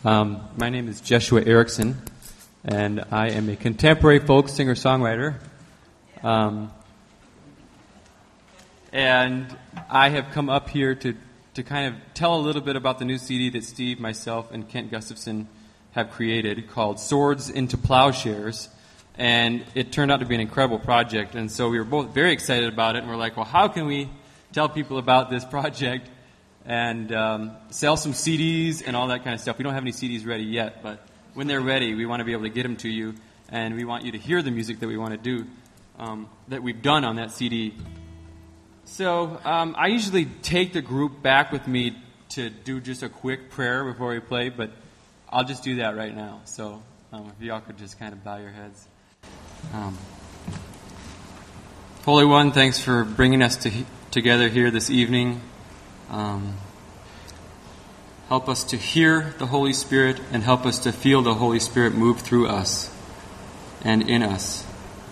My name is Joshua Erickson, and I am a contemporary folk singer-songwriter. And I have come up here to kind of tell a little bit about the new CD that Steve, myself, and Kent Gustafson have created called Swords into Plowshares. And it turned out to be an incredible project, and so we were both very excited about it, and we're like, well, how can we tell people about this project and sell some CDs and all that kind of stuff? We don't have any CDs ready yet, but when they're ready, we want to be able to get them to you, and we want you to hear the music that we want to do, that we've done on that CD. So I usually take the group back with me to do just a quick prayer before we play, but I'll just do that right now. So if y'all could just kind of bow your heads. Holy One, thanks for bringing us together here this evening. Help us to hear the Holy Spirit and help us to feel the Holy Spirit move through us and in us.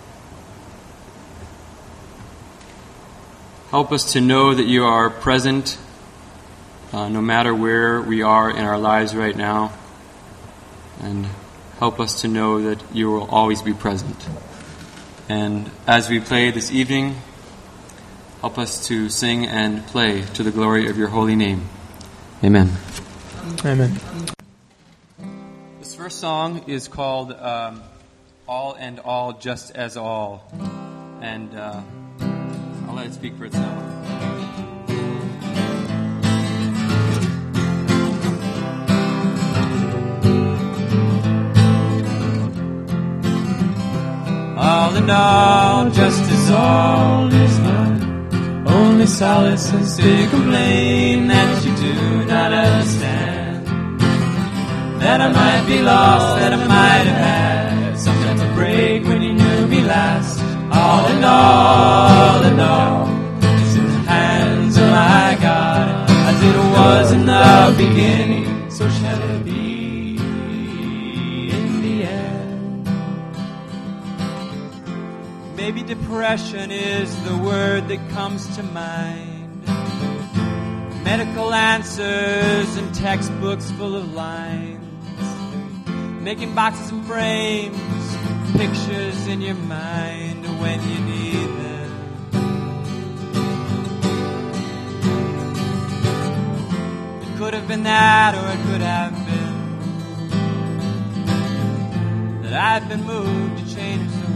Help us to know that you are present no matter where we are in our lives right now, and help us to know that you will always be present. And as we play this evening, help us to sing and play to the glory of your holy name. Amen. Amen. This first song is called All and All, Just as All. And I'll let it speak for itself. All in all, just as all is mine. Only solace is to complain that you do not understand. That I might be lost, that I might have had something to break when you knew me last. All in all, it's in the hands of my God. As it was in the beginning, so shall it be in the end. Maybe depression is the word that comes to mind. Medical answers and textbooks full of lines. Making boxes and frames, pictures in your mind when you need them. It could have been that, or it could have been that I've been moved to change the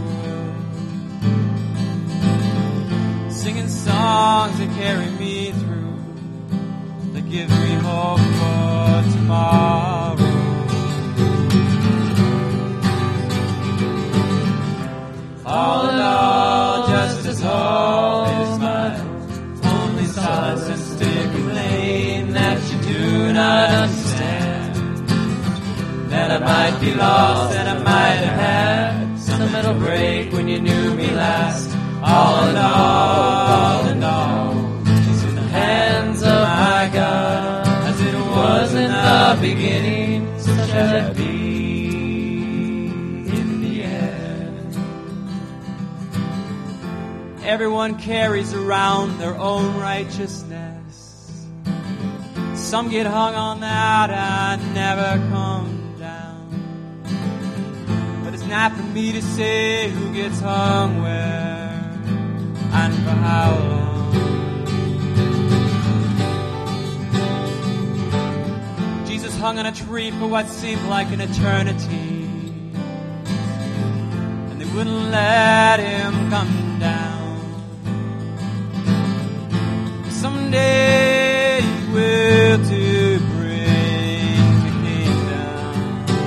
world. Singing songs that carry me through, that give me hope for tomorrow. All in all, just as all is mine. Only solace is to complain that you do not understand. That I might be lost, that I might have had some little break when you knew me last. All in all, is in the hands of my God. As it was in the beginning, so shall it be. Everyone carries around their own righteousness. Some get hung on that and never come down. But it's not for me to say who gets hung where and for how long. Jesus hung on a tree for what seemed like an eternity, and they wouldn't let him come down. Someday you will to bring the kingdom.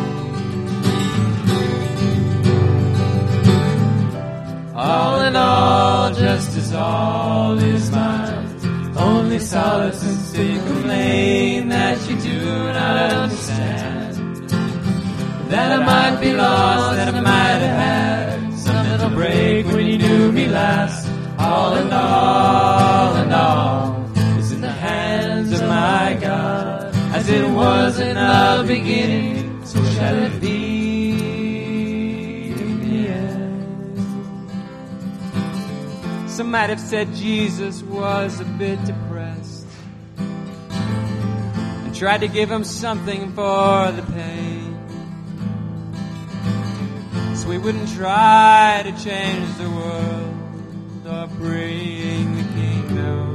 All in all, just as all is mine. Only solace is to complain that you do not understand. That I might be lost, that I might have had some little break when you knew me last. All in all, is in the hands of my God. As it was in the beginning, so shall it be in the end. Some might have said Jesus was a bit depressed and tried to give him something for the pain, so we wouldn't try to change the world or bring the kingdom.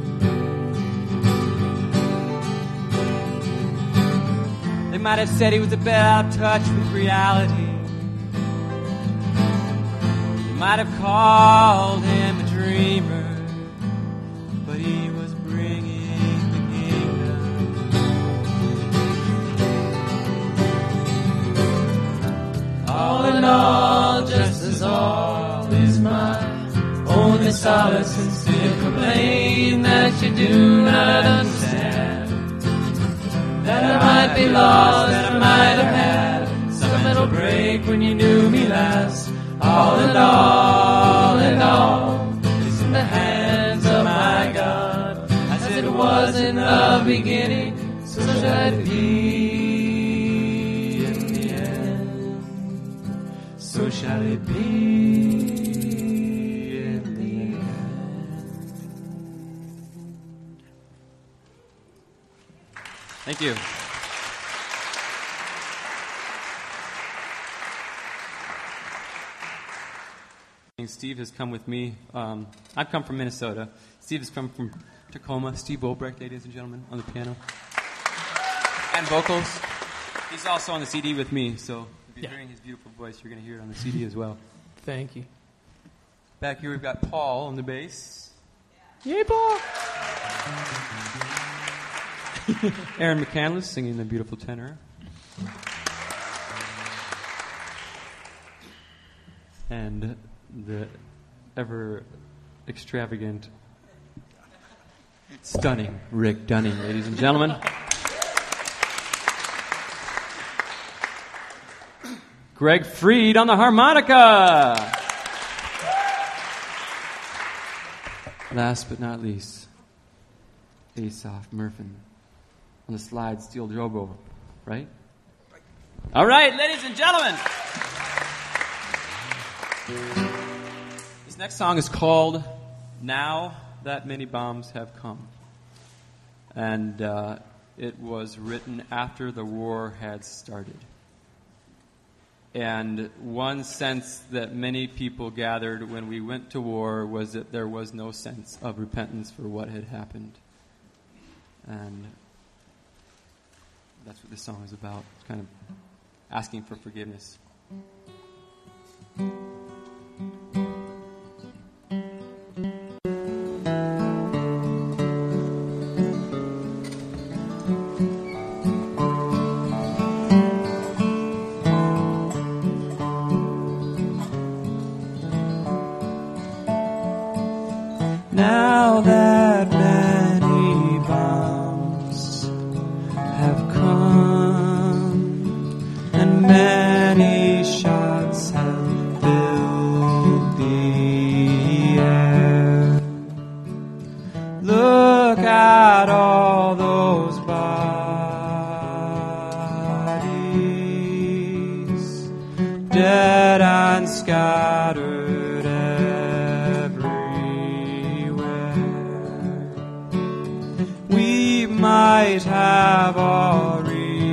They might have said he was a bit out of touch with reality. They might have called him a dreamer, but he was bringing the kingdom. All in all, just as all is mine, only solace and still complain that you do not understand. That I might be lost, that I might have had some mental break when you knew me last. All in all, it's in the hands of my God. As it was in the beginning, so shall it be in the end. So shall it be in the end. Thank you. Steve has come with me. I've come from Minnesota. Steve has come from Tacoma. Steve Olbrecht, ladies and gentlemen, on the piano. And vocals. He's also on the CD with me, so if you're hearing his beautiful voice, you're going to hear it on the CD as well. Thank you. Back here we've got Paul on the bass. Yay, Paul! Aaron McCandless singing the beautiful tenor. And the ever extravagant, stunning Rick Dunning, ladies and gentlemen. Greg Freed on the harmonica. Last but not least, Asaph Murphin on the slide steel drobo, right? All right, ladies and gentlemen. This next song is called Now That Many Bombs Have Come. And it was written after the war had started. And one sense that many people gathered when we went to war was that there was no sense of repentance for what had happened. And that's what this song is about. It's kind of asking for forgiveness. Now that many bombs have come and many shots have filled the air, look at all those bodies, dead and scattered might have our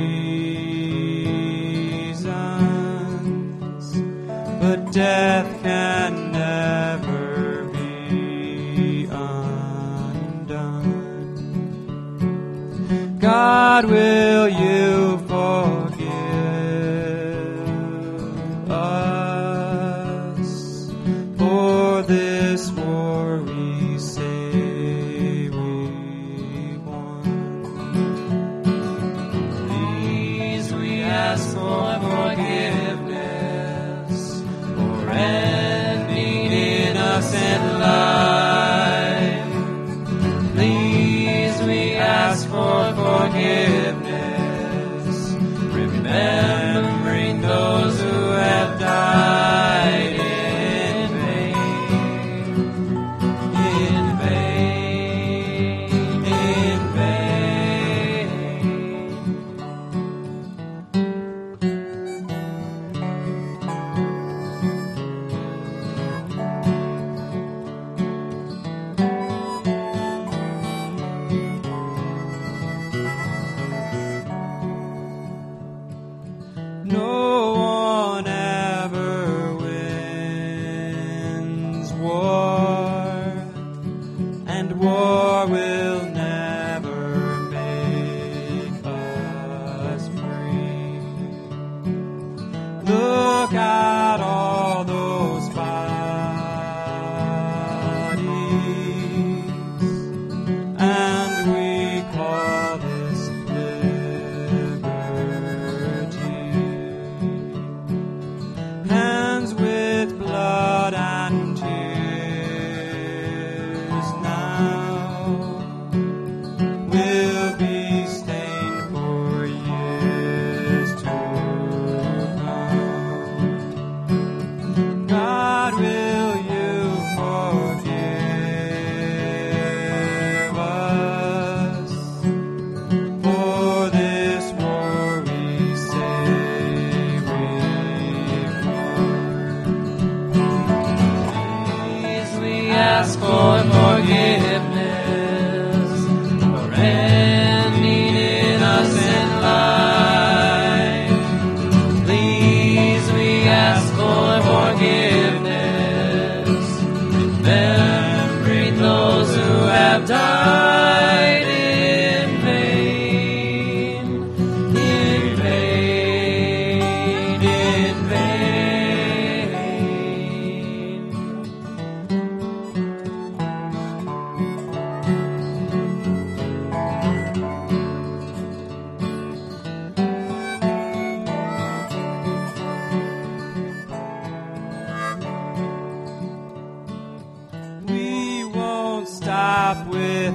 reasons, but death can never be undone. God, will you forgive us No one ever wins war, and war will never make us free. Look at all those bodies, and we call this liberty. Hands with blood and tears now will be stained for years to come. God, will you forgive us for this war we say we've won? Please, we ask for forgiveness for any innocent life. Please, we ask for forgiveness, remembering those who have died in vain, in vain, in vain. We won't stop with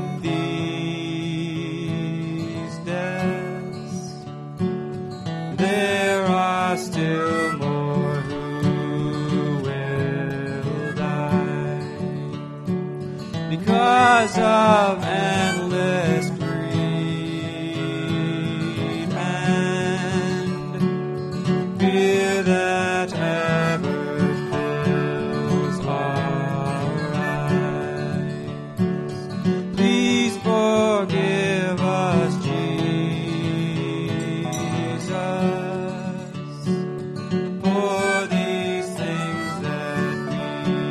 these deaths. There are still more who will die because of endless greed and fear that ever fills our eyes. Please forgive us, Jesus, for these things that we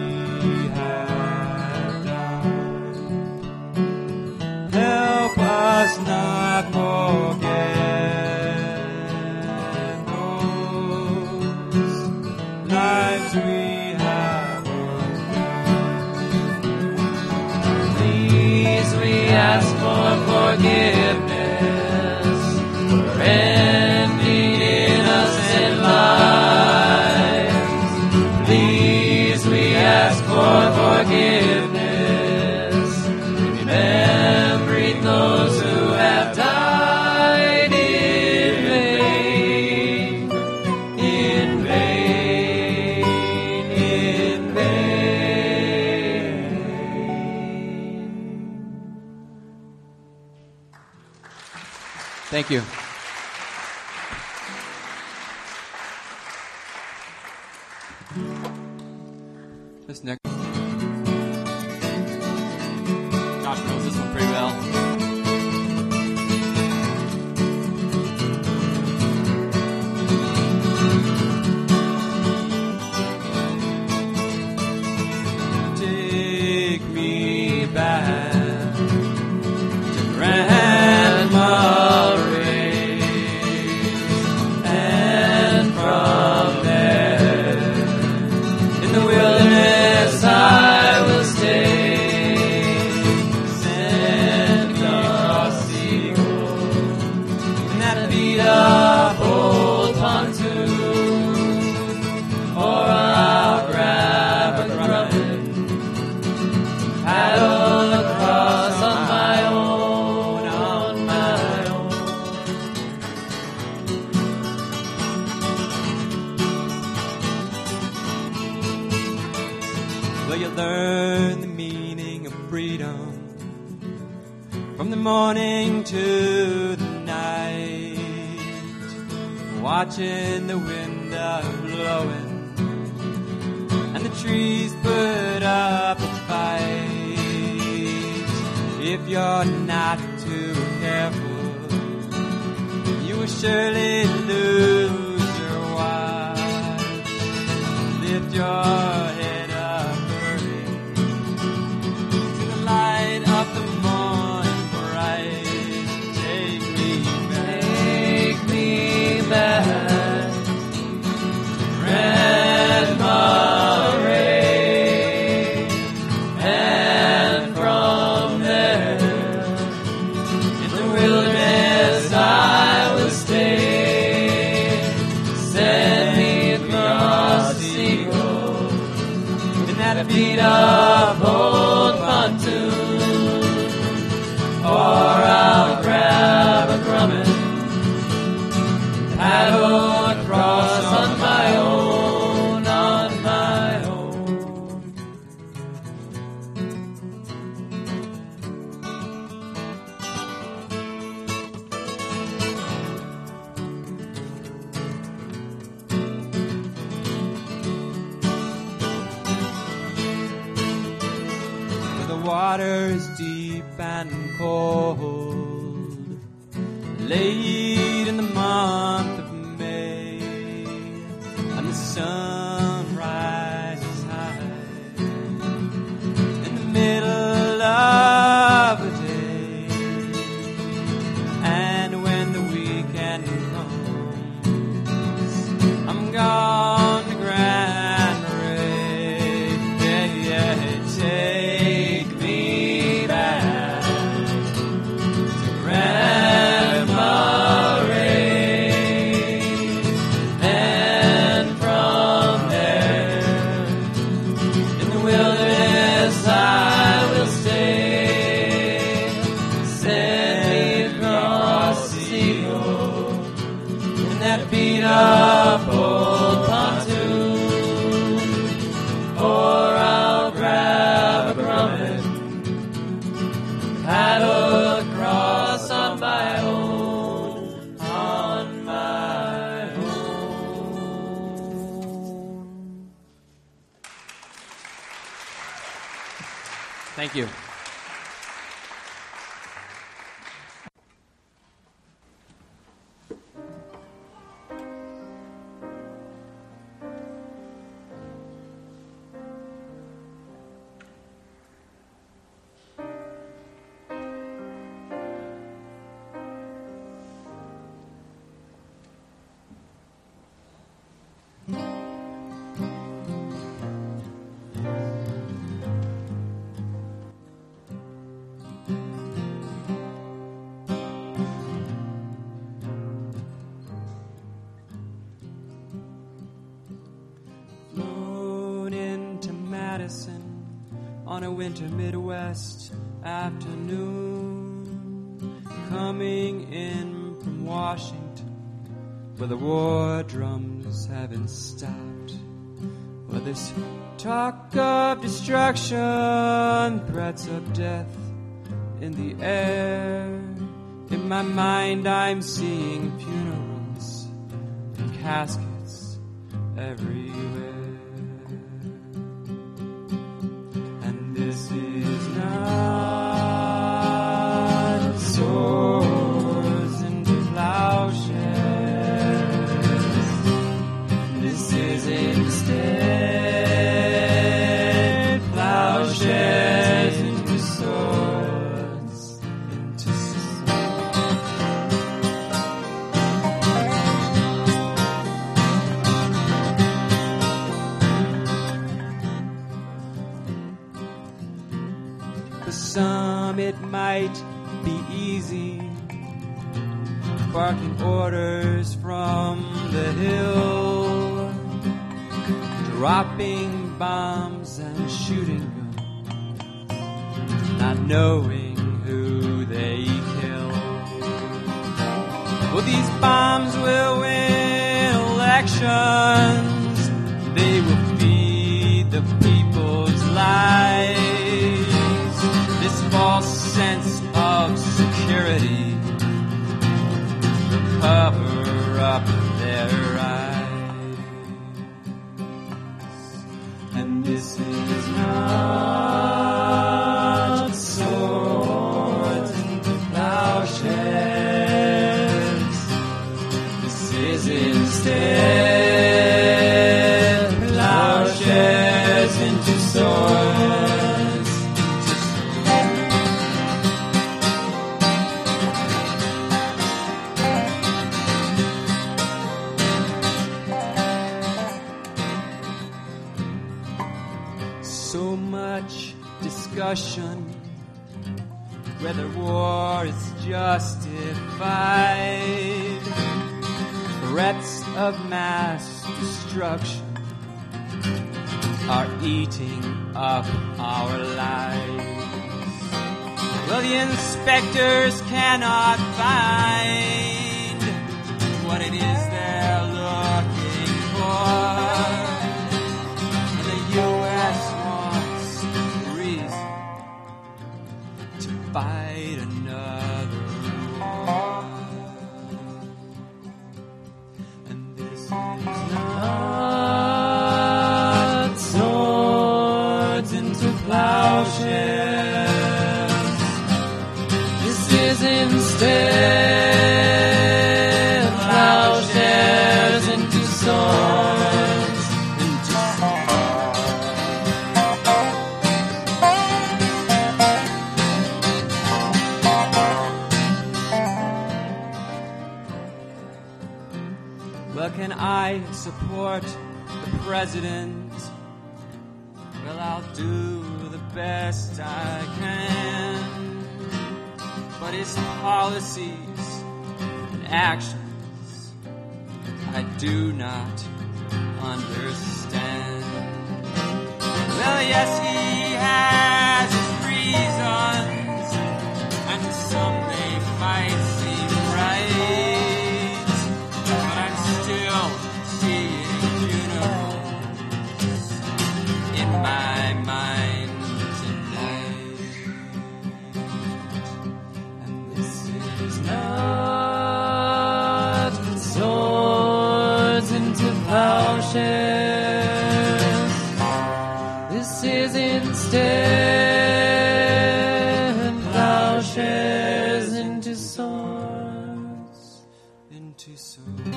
have done. Help us not forget those lives we have won. Please, we ask for forgiveness for ending innocent lives. Please, we ask for forgiveness, remembering those who have died in vain, in vain, in vain. Thank you. This next, Josh knows this one pretty well. Take me back to Grandma Ray's, and from there in the wilderness I will stay. Send me across the Eagle in that beat up old pontoon, or I'll grab a grubbin, paddle across on my own, on my own. Will you learn the meaning of freedom from the morning to the night, watching the wind blowing and the trees put up a fight. If you're not too careful, you will surely lose your lift your head up early to the light of the morning bright. Take me back, Grandma Ray, and from there in the wilderness I will stay. Send me across the Eagle in that beat up old pontoon, or I'll grab a grummet, paddle across on my own, on my own. Where the water's deep and cold, late in the month of May, and the sun rises high in the middle of the day. And when the weekend comes, I'm gone to Grand Marais. Take me back to Grandma Ray, and from there in the wilderness I will stay. Send me across the Eagle in that beat up old pontoon, or I'll grab a grummet, paddle across on my own, on my own. Thank you. Flown into Madison on a winter Midwest afternoon, coming in from Washington, where the war drums haven't stopped, where there's talk of destruction, threats of death in the air. In my mind I'm seeing funerals and caskets everywhere. And this is not swords into plowshares. This is instead plowshares into swords, into swords. For some it might be easy, barking orders from the hill, dropping bombs and shooting guns, not knowing who they kill. Well, these bombs will win elections, they will feed the people's lives. This false sense of security will cover up their eyes. And this is not swords into plowshares. This is instead plowshares discussion whether war is justified. Threats of mass destruction are eating up our lives. Well, the inspectors cannot find what it is they're looking for. And the U.S. wants reason to fight another war. And this is not swords into plowshares. This is instead plowshares into swords, into Well, can I support the president? Well, I'll do the best I can. But his policies and actions I do not understand. Well, yes, he has his reasons, and some they might seem right, but I'm still seeing uniforms in my mind tonight. And this is not swords into plowshares. This is instead plowshares into swords, into swords.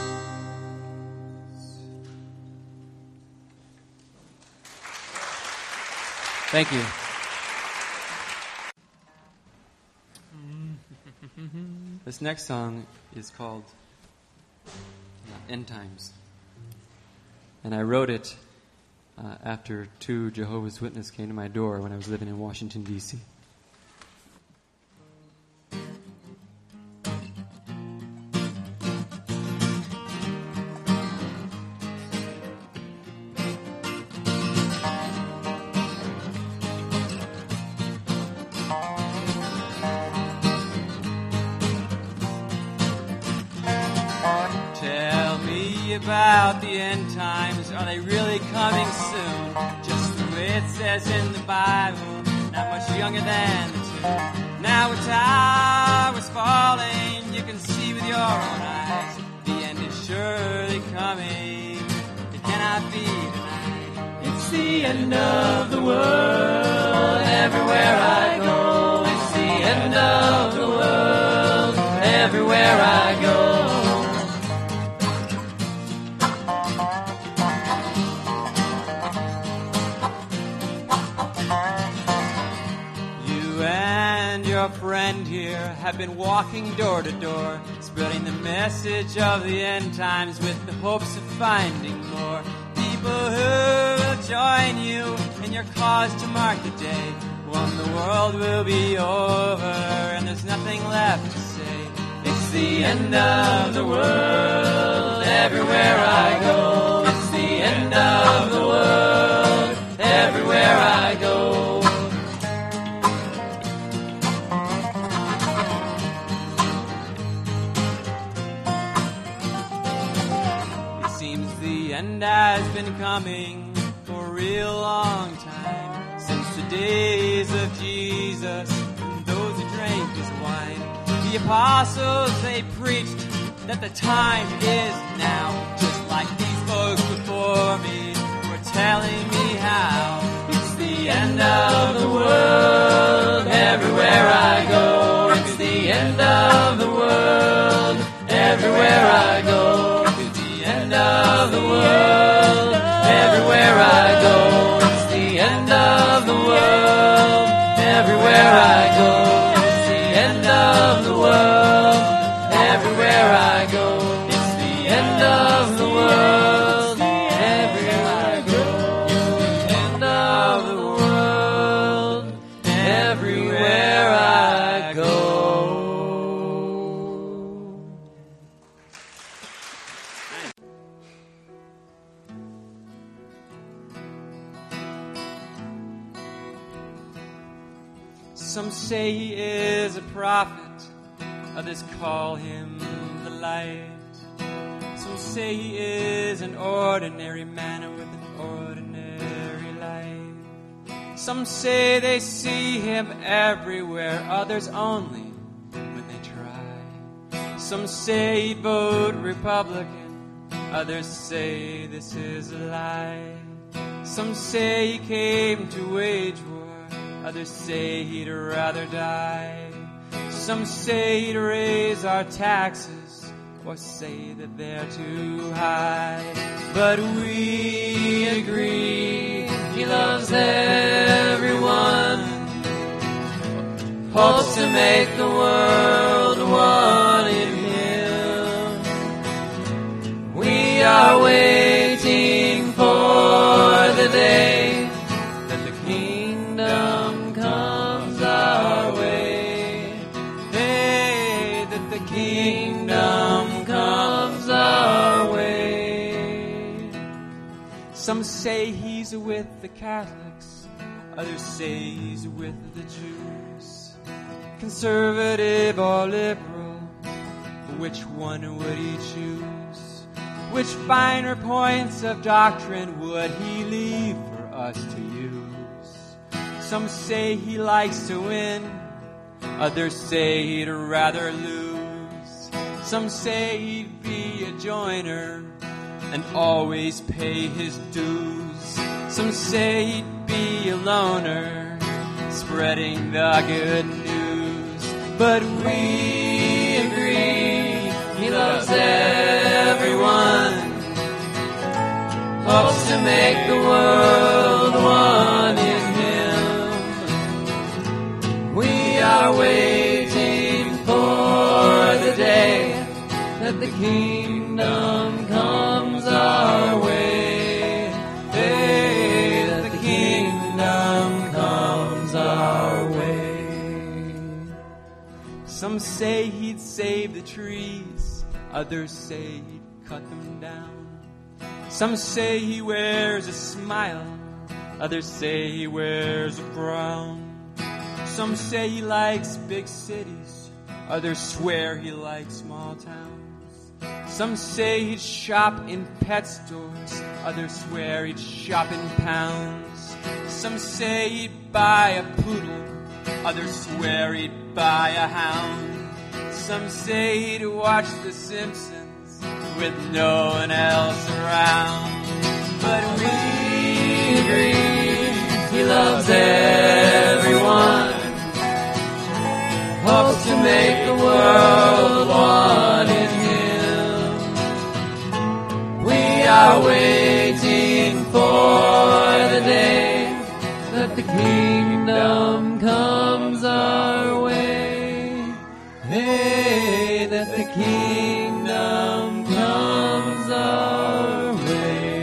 Thank you. This next song is called End Times. And I wrote it after 2 Jehovah's Witnesses came to my door when I was living in Washington, D.C. Tell me about the end times. Are they really coming soon? Just the way it says in the Bible, not much younger than the tomb. Now a tower is falling, you can see with your own eyes. The end is surely coming, it cannot be denied. It's the end of the world, everywhere I go. It's the end of the world, everywhere I go. Your friend here have been walking door to door, spreading the message of the end times with the hopes of finding more people who will join you in your cause to mark the day when the world will be over and there's nothing left to say. It's the end of the world, everywhere I go. It's the end of the world, everywhere I go. The end has been coming for a real long time, since the days of Jesus and those who drank his wine. The apostles, they preached that the time is now, just like these folks before me were telling me how. It's the end of the world, everywhere I go. It's the end of the world, everywhere I go. End of the world, everywhere I go. It's the end of the world, everywhere I go. It's the end of the world, everywhere I go. It's the end of the world, everywhere I go. It's the end of the world. Some say he is a prophet, others call him the light. Some say he is an ordinary man with an ordinary life. Some say they see him everywhere, others only when they try. Some say he'd vote Republican, others say this is a lie. Some say he came to wage war, others say he'd rather die. Some say he'd raise our taxes, or say that they're too high. But we agree he loves everyone, hopes to make the world one in him. We are waiting for the day that the kingdom comes our way. Hey, that the kingdom comes our way. Some say he's with the Catholics, others say he's with the Jews. Conservative or liberal, which one would he choose? Which finer points of doctrine would he leave for us to use? Some say he likes to win, others say he'd rather lose. Some say he'd be a joiner and always pay his dues. Some say he'd be a loner, spreading the good news. But we agree he loves everyone, hopes to make the world one in him. We are waiting for the day that the kingdom comes our way. Hey, that the kingdom comes our way. Some say he'd save the trees, others say he'd cut them down. Some say he wears a smile, others say he wears a frown. Some say he likes big cities, others swear he likes small towns. Some say he'd shop in pet stores, others swear he'd shop in pounds. Some say he'd buy a poodle, others swear he'd buy a hound. Some say he'd watch The Simpsons with no one else around. But we agree he loves everyone, hopes to make the world one in him. We are waiting for the day that the kingdom comes our way. Hey, that the kingdom comes our way.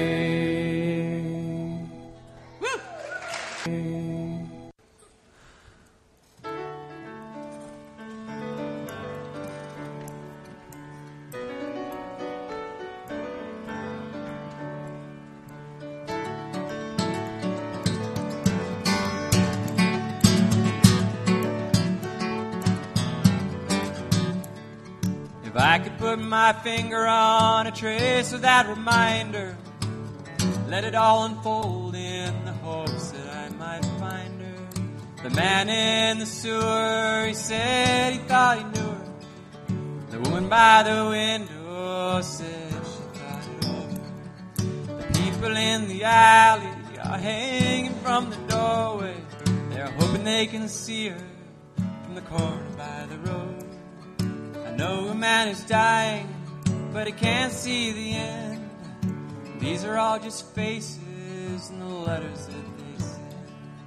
If I could put my finger on a trace of that reminder, let it all unfold in the hopes that I might find her. The man in the sewer, he said he thought he knew her. The woman by the window said she thought it over. The people in the alley are hanging from the doorway. They're hoping they can see her from the corner by the road. I know a man is dying, but he can't see the end. These are all just faces and the letters that they send.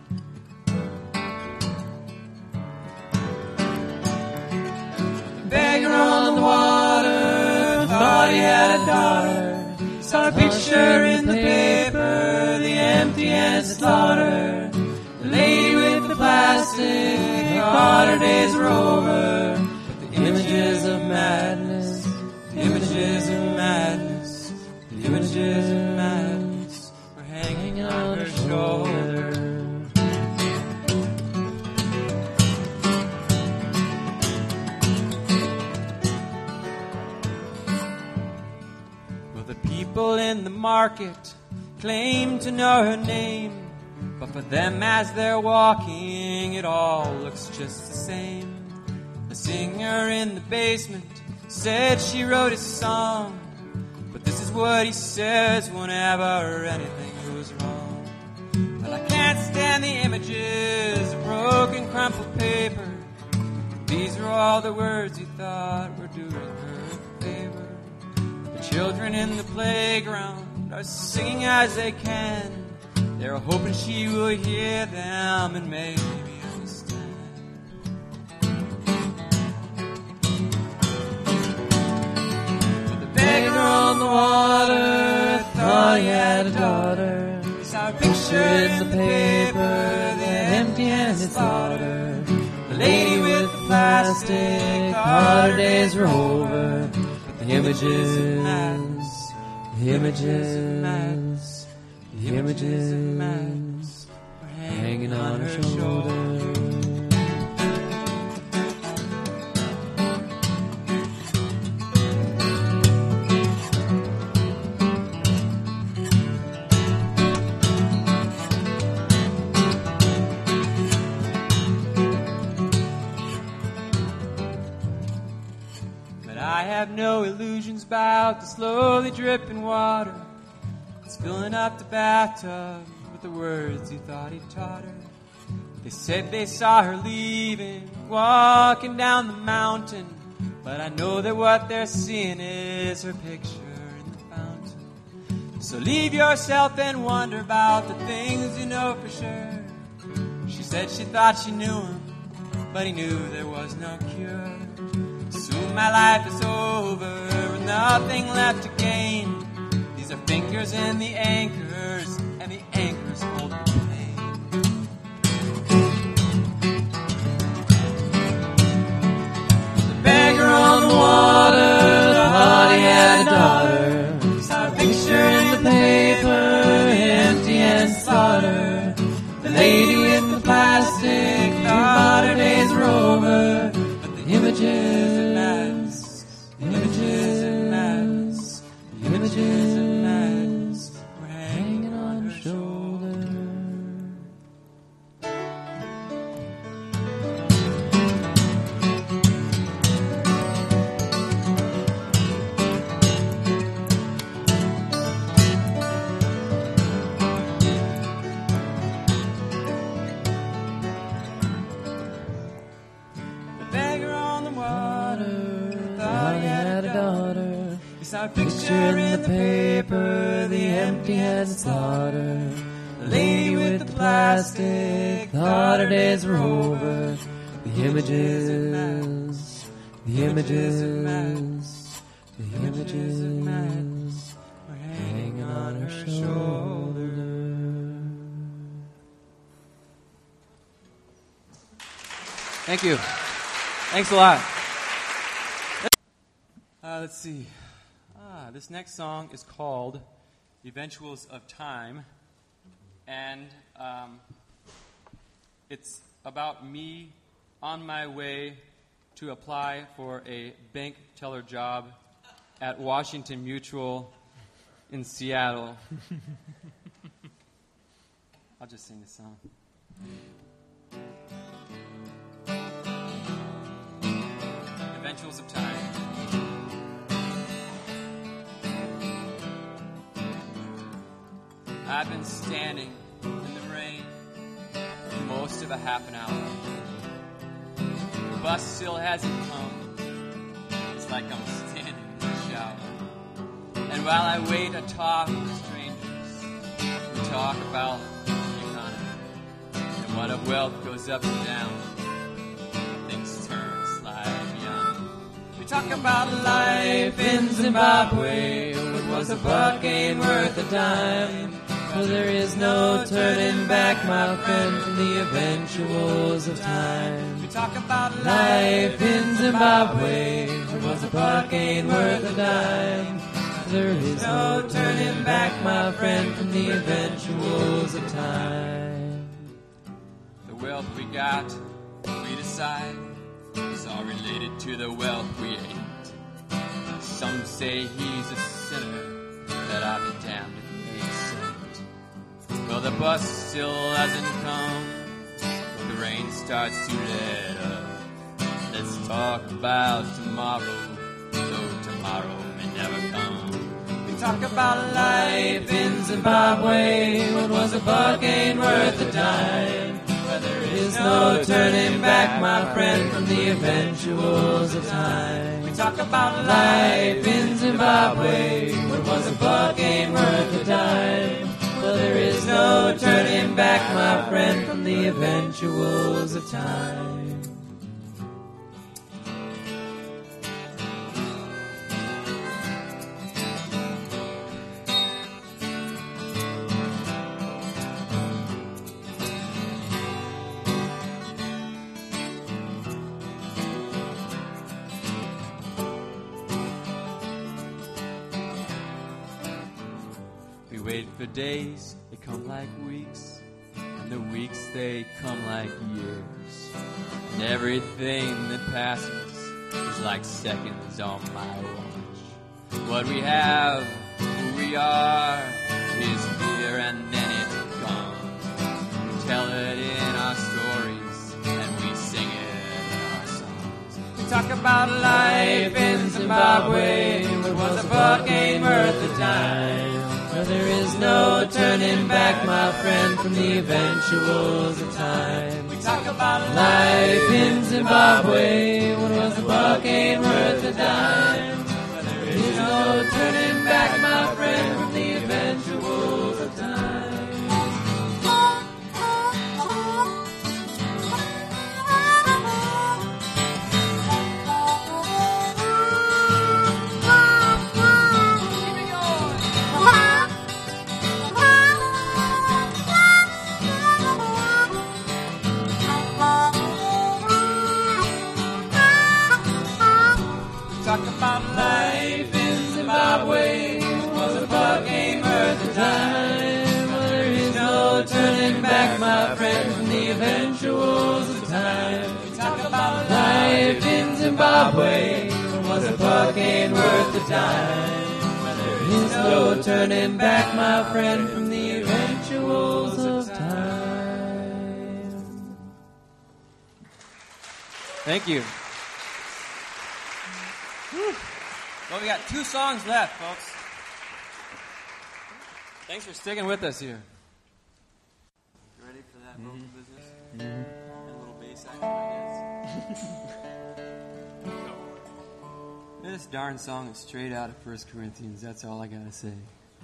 The beggar on the water thought he had a daughter. Saw a picture in the paper, the empty and slaughter. The lady with the plastic thought her days were over. Images of madness, images of madness, images of madness were hanging on her shoulder. The people in the market claim to know her name, but for them as they're walking, it all looks just the same. The singer in the basement said she wrote a song, but this is what he says whenever anything goes wrong. Well, I can't stand the images of broken, crumpled paper. These are all the words he thought were doing her a favor. The children in the playground are singing as they can. They're hoping she will hear them and maybe understand. But the beggar on the water thought he had a daughter. He saw a picture in the paper, the empty-handed slaughter. The lady with the plastic thought her days were over. But the images of Max were hanging on her shoulder. But I have no illusions about the slowly dripping water. It's filling up the bathtub with the words he thought he taught her. They said they saw her leaving, walking down the mountain. But I know that what they're seeing is her picture in the fountain. So leave yourself and wonder about the things you know for sure. She said she thought she knew him, but he knew there was no cure. Soon my life is over with nothing left to gain. These are fingers in the anchors, and the anchors hold the pain. The beggar on the water thought he had a daughter. He saw a picture in the paper, empty and slaughter. The lady with the plastic thought her days were over. But the images of Max, the images of Max, the images of Max were hanging on her shoulder. The beggar on the water thought he had a daughter. He saw a picture in the paper, the empty-handed slaughter. The lady with the plastic thought her days were over. The images, the images, the images of Max were hanging on her shoulder. Thank you. Thanks a lot. Let's see. This next song is called Eventuals of Time, and it's about me on my way to apply for a bank teller job at Washington Mutual in Seattle. I'll just sing this song. Eventuals of Time. I've been standing in the rain for most of a half an hour. The bus still hasn't come. It's like I'm standing in the shower. And while I wait, I talk with strangers. We talk about the economy and what if wealth goes up and down. Things turn, slide beyond. We talk about life in Zimbabwe. What was a buck ain't worth a dime. For there is no turning back, my friend, from the eventuals of time. We talk about life in Zimbabwe. What was a buck ain't worth a dime. For there is no turning back, my friend, from the eventuals of time. The wealth we got, we decide, is all related to the wealth we ate. Some say he's a sinner. said, I'll be damned if he ain't sent. Well, the bus still hasn't come, but the rain starts to let up. Let's talk about tomorrow, though tomorrow may never come. We talk about life in Zimbabwe. What was a buck ain't worth a dime. But there is no turning back, my friend, from the eventuals of time. We talk about life in Zimbabwe. What was a buck ain't worth a dime. Well, there is no turning back, my friend, from the eventuals of time. Wait for days, they come like weeks, and the weeks they come like years. And everything that passes is like seconds on my watch. What we have, who we are, is here and then it comes. We tell it in our stories, and we sing it in our songs. We talk about life in Zimbabwe. What was a buck ain't worth a dime. Well, there is no turning back, my friend, from the eventuals of time. We talk about life in Zimbabwe. What was a buck ain't worth a dime. Well, there is no turning back, my friend, from the eventuals of time. Talk about life in Zimbabwe. Was a buck ain't worth a dime. Well, there is no turning back, my friend, from the eventuals of time. Talk about life in Zimbabwe. Was a buck ain't worth a dime. Well, there is no turning back, my friend, from the eventuals of time. Thank you. Well, we got 2 songs left, folks. Thanks for sticking with us here. You ready for that vocal business? And a little bass action, I guess. This darn song is straight out of 1 Corinthians. That's all I gotta say.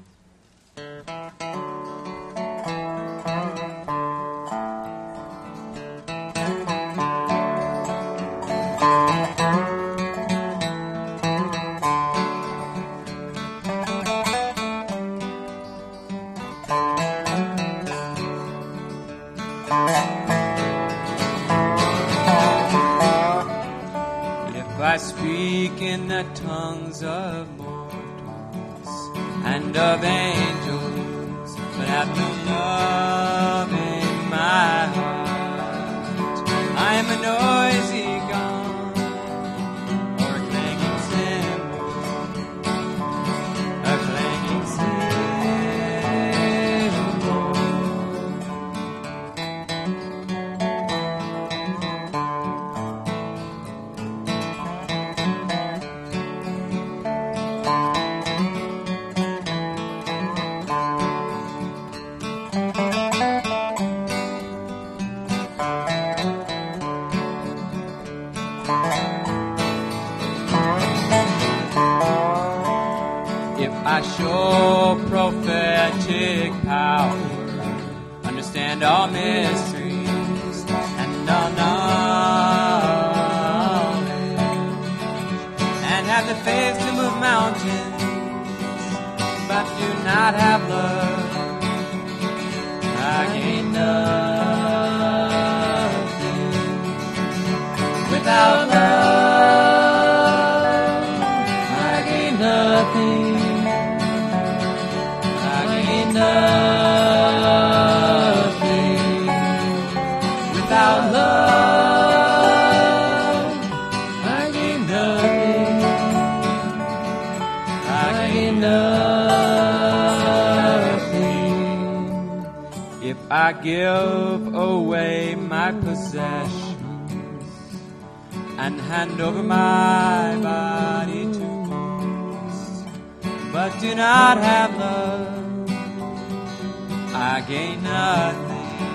I speak in the tongues of mortals and of angels, but have no love in my heart. I am a noisy gong or a clanging cymbal, a clanging I show prophetic power, understand all mysteries and all knowledge, and have the faith to move mountains, but do not have love. I gain nothing without love. I gain nothing. Nothing without love. I gain nothing. I gain nothing. I give away my possessions and hand over my body to booze, but do not have love, I gain nothing.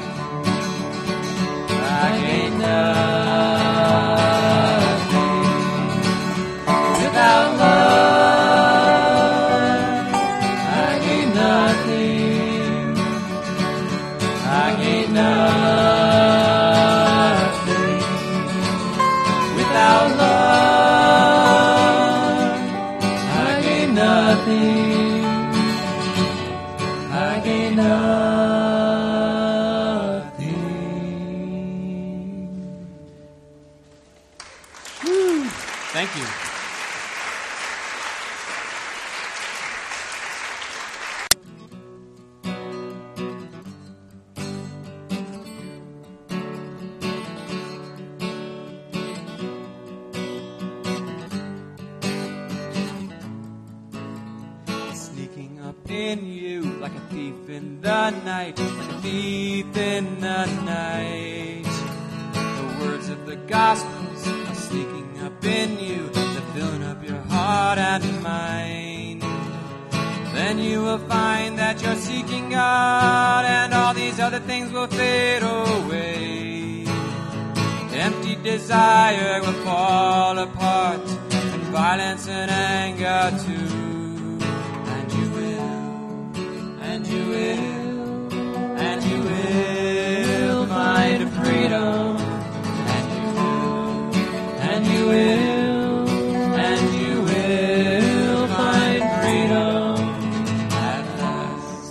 I gain nothing without love. I gain nothing. I gain nothing without love. I gain nothing. I gain nothing. Thank you. Sneaking up in you like a thief in the night, like a thief in the night. The words of the Gospels are sneaking up in you, they're filling up your heart and mind. Then you will find that you're seeking God, and all these other things will fade away. Empty desire will fall apart, and violence and anger too. And you will, and you will, and you will find freedom. And you will, and you will find freedom at last.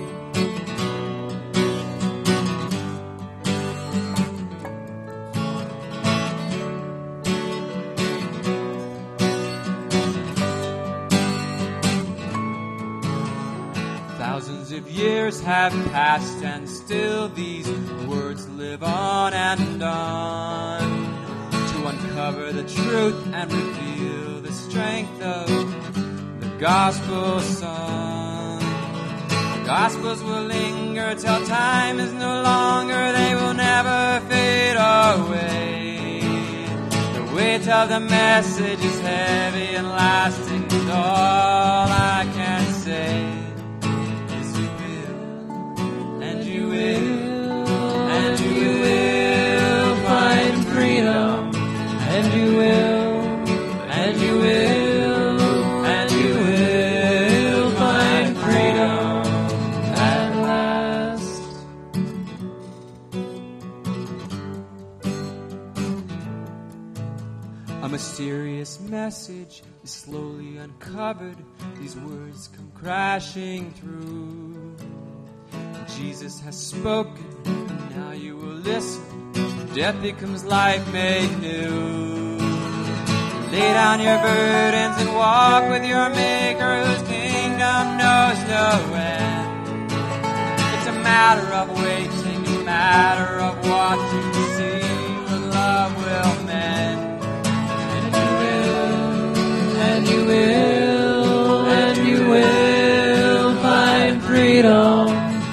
Thousands of years have passed, and still these words live on and on. Uncover the truth and reveal the strength of the gospel song. The gospels will linger till time is no longer, they will never fade away. The weight of the message is heavy and lasting, and all I can say is you will, and you will, and you will find freedom. And you will, and you will, and you will find freedom at last. A mysterious message is slowly uncovered. These words come crashing through. Jesus has spoken, and now you will listen. Death becomes life made new. Lay down your burdens and walk with your Maker, whose kingdom knows no end. It's a matter of waiting, a matter of watching to see what love will mend. And you will, and you will, and you will find freedom.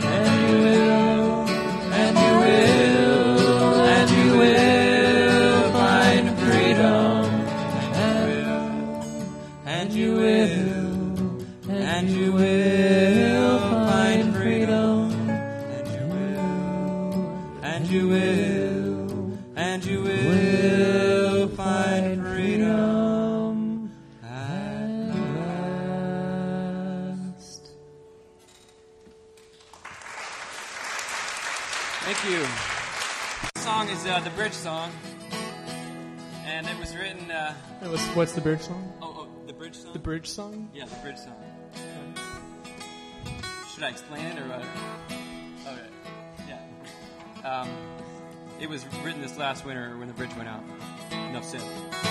The bridge song, and it was written. What's the bridge song? Oh, the bridge song. The bridge song? Yeah, the bridge song. Should I explain it or what? Okay, yeah. It was written this last winter when the bridge went out. Enough said.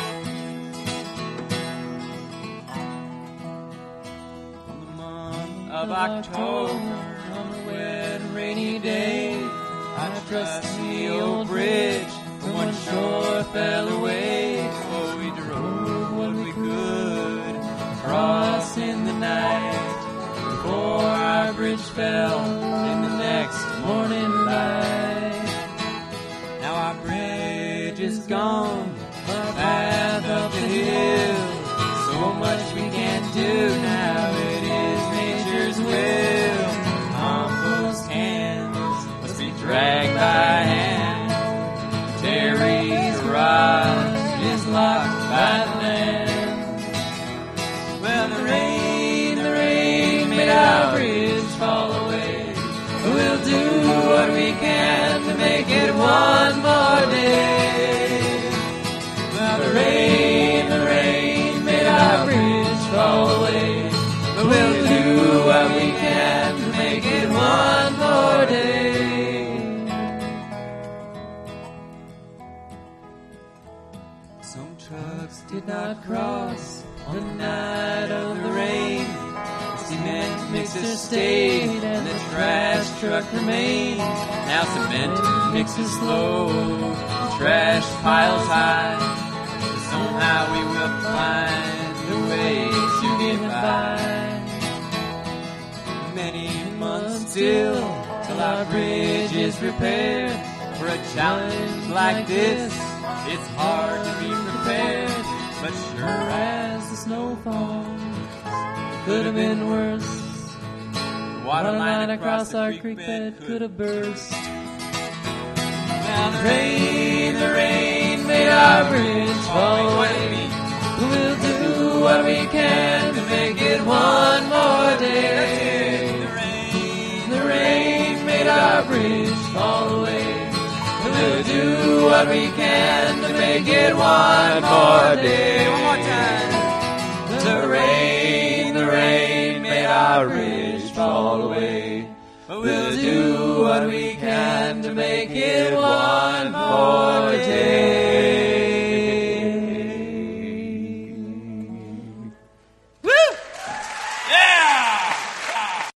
On the month of October, on a wet, rainy day, I trust the old bridge from one shore fell away. Oh, we drove what we could across in the night before our bridge fell in the next next morning light. Now our bridge is gone, our path up the hill. So much we can't do now, it is nature's will. Compost cans must be dragged by hand. Terry's garage is locked by the land. Well, the rain made our bridge fall away. We'll do what we can to make it one more day. Well, the rain made our bridge fall away. But we'll do what we can to make it one more day. Some trucks did not cross on the night of the rain. The cement mixer stayed and the trash truck remained. Now cement mixes slow and trash piles high. But somehow we will find a way to get by. Many months till our bridge is repaired. For a challenge like this, it's hard to be prepared. But sure as the snow falls, it could have been worse. The water line across our creek bed could have burst. Now the rain made our bridge fall away. We'll do what we can to make it one more day. The rain made our bridge fall away. We'll do what we can to make it one more day. One more time. The rain made our bridge fall away. We'll do what we can to make it one more day.